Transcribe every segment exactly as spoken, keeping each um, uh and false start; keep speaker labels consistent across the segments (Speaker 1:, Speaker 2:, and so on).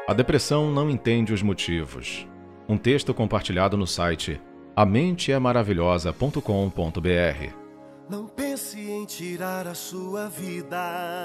Speaker 1: A depressão não entende os motivos. Um texto compartilhado no site a mente é maravilhosa ponto com ponto b r.
Speaker 2: Não pense em tirar a sua vida.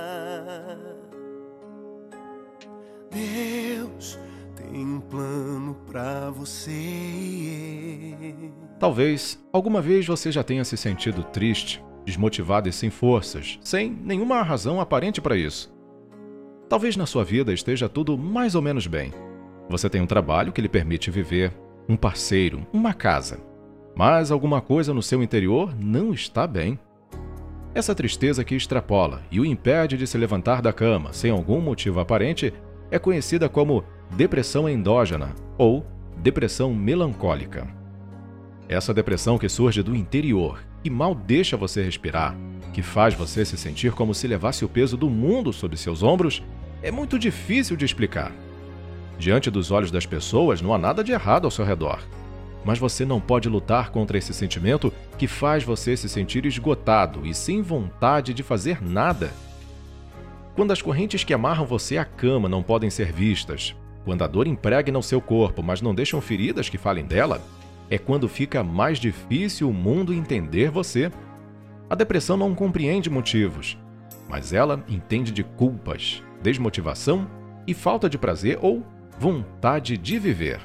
Speaker 2: Deus tem um plano pra você.
Speaker 1: Talvez alguma vez você já tenha se sentido triste, desmotivado e sem forças, sem nenhuma razão aparente para isso. Talvez na sua vida esteja tudo mais ou menos bem. Você tem um trabalho que lhe permite viver, um parceiro, uma casa. Mas alguma coisa no seu interior não está bem. Essa tristeza que extrapola e o impede de se levantar da cama sem algum motivo aparente é conhecida como depressão endógena ou depressão melancólica. Essa depressão que surge do interior, que mal deixa você respirar, que faz você se sentir como se levasse o peso do mundo sobre seus ombros, é muito difícil de explicar. Diante dos olhos das pessoas, não há nada de errado ao seu redor. Mas você não pode lutar contra esse sentimento que faz você se sentir esgotado e sem vontade de fazer nada. Quando as correntes que amarram você à cama não podem ser vistas, quando a dor impregna o seu corpo, mas não deixam feridas que falem dela, é quando fica mais difícil o mundo entender você. A depressão não compreende motivos, mas ela entende de culpas, desmotivação e falta de prazer ou vontade de viver.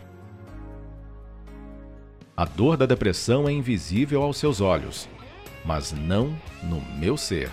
Speaker 1: A dor da depressão é invisível aos seus olhos, mas não no meu ser.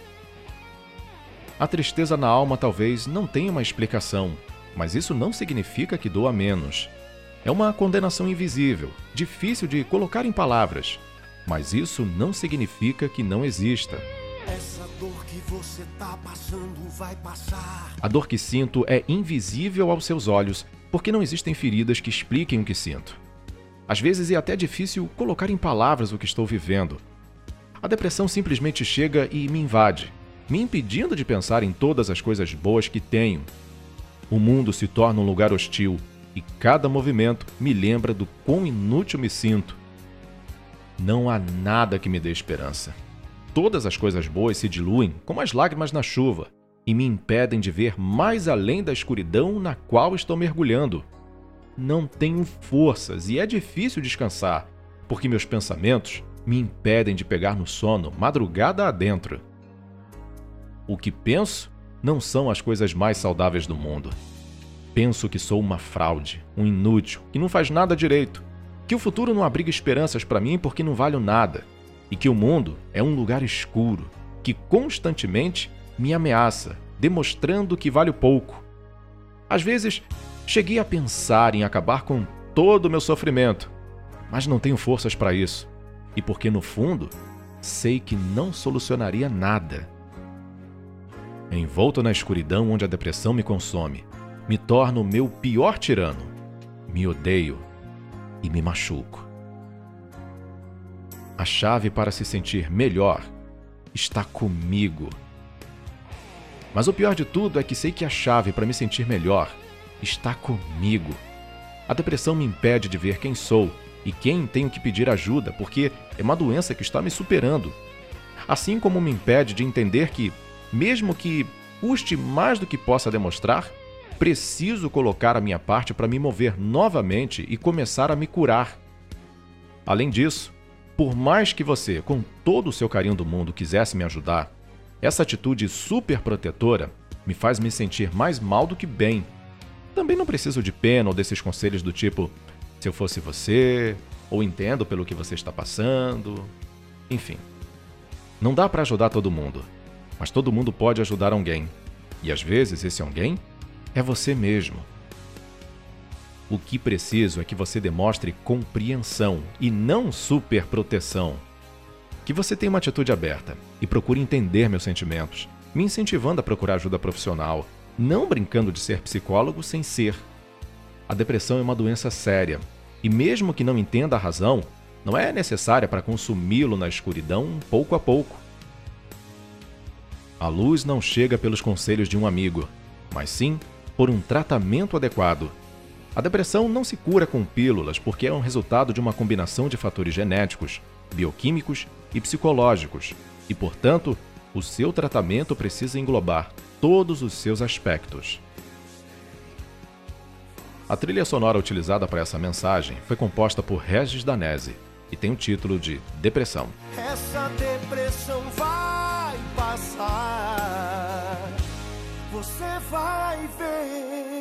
Speaker 1: A tristeza na alma talvez não tenha uma explicação, mas isso não significa que doa menos. É uma condenação invisível, difícil de colocar em palavras, mas isso não significa que não exista.
Speaker 2: Essa dor que você tá passando vai passar.
Speaker 1: A dor que sinto é invisível aos seus olhos, porque não existem feridas que expliquem o que sinto. Às vezes é até difícil colocar em palavras o que estou vivendo. A depressão simplesmente chega e me invade, me impedindo de pensar em todas as coisas boas que tenho. O mundo se torna um lugar hostil e cada movimento me lembra do quão inútil me sinto. Não há nada que me dê esperança. Todas as coisas boas se diluem como as lágrimas na chuva e me impedem de ver mais além da escuridão na qual estou mergulhando. Não tenho forças e é difícil descansar, porque meus pensamentos me impedem de pegar no sono madrugada adentro. O que penso não são as coisas mais saudáveis do mundo. Penso que sou uma fraude, um inútil, que não faz nada direito, que o futuro não abriga esperanças para mim porque não valho nada, e que o mundo é um lugar escuro, que constantemente me ameaça, demonstrando que valho pouco. Às vezes, cheguei a pensar em acabar com todo o meu sofrimento, mas não tenho forças para isso, e porque no fundo, sei que não solucionaria nada. Envolto na escuridão onde a depressão me consome, me torno o meu pior tirano, me odeio e me machuco. A chave para se sentir melhor está comigo. Mas o pior de tudo é que sei que a chave para me sentir melhor está comigo. A depressão me impede de ver quem sou e quem tenho que pedir ajuda, porque é uma doença que está me superando. Assim como me impede de entender que, mesmo que custe mais do que possa demonstrar, preciso colocar a minha parte para me mover novamente e começar a me curar. Além disso, por mais que você, com todo o seu carinho do mundo, quisesse me ajudar, essa atitude super protetora me faz me sentir mais mal do que bem. Também não preciso de pena ou desses conselhos do tipo, se eu fosse você, ou entendo pelo que você está passando. Enfim, não dá para ajudar todo mundo, mas todo mundo pode ajudar alguém. E às vezes esse alguém é você mesmo. O que preciso é que você demonstre compreensão e não superproteção. Que você tenha uma atitude aberta e procure entender meus sentimentos, me incentivando a procurar ajuda profissional, não brincando de ser psicólogo sem ser. A depressão é uma doença séria e mesmo que não entenda a razão, não é necessária para consumi-lo na escuridão pouco a pouco. A luz não chega pelos conselhos de um amigo, mas sim por um tratamento adequado. A depressão não se cura com pílulas porque é um resultado de uma combinação de fatores genéticos, bioquímicos e psicológicos, e, portanto, o seu tratamento precisa englobar todos os seus aspectos. A trilha sonora utilizada para essa mensagem foi composta por Regis Danese e tem o título de Depressão.
Speaker 2: Essa depressão vai passar, você vai ver.